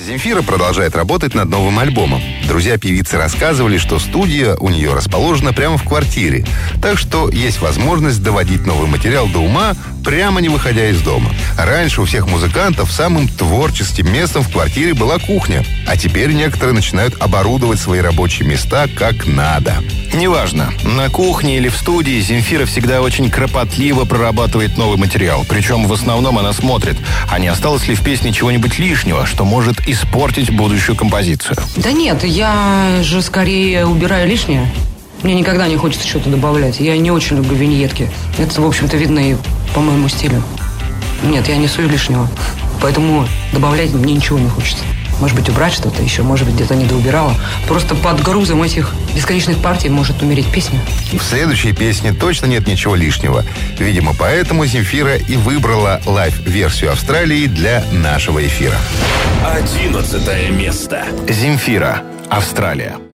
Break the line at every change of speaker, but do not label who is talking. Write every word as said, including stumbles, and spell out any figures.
Земфира продолжает работать над новым альбомом. Друзья певицы рассказывали, что студия у нее расположена прямо в квартире. Так что есть возможность доводить новый материал до ума, прямо не выходя из дома. Раньше у всех музыкантов самым творческим местом в квартире была кухня. А теперь некоторые начинают оборудовать свои рабочие места как надо.
Неважно, на кухне или в студии, Земфира всегда очень кропотливо прорабатывает новый материал. Причем в основном она смотрит, а не осталось ли в песне чего-нибудь лишнего, что может испортить будущую композицию.
Да нет, я же скорее убираю лишнее. Мне никогда не хочется что-то добавлять. Я не очень люблю виньетки. Это, в общем-то, видно и по моему стилю. Нет, я не сую лишнего. Поэтому добавлять мне ничего не хочется. Может быть, убрать что-то еще, может быть, где-то недоубирала. Просто под грузом этих бесконечных партий может умереть песня.
В следующей песне точно нет ничего лишнего. Видимо, поэтому Земфира и выбрала лайв-версию Австралии для нашего эфира.
Одиннадцатое место.
Земфира, Австралия.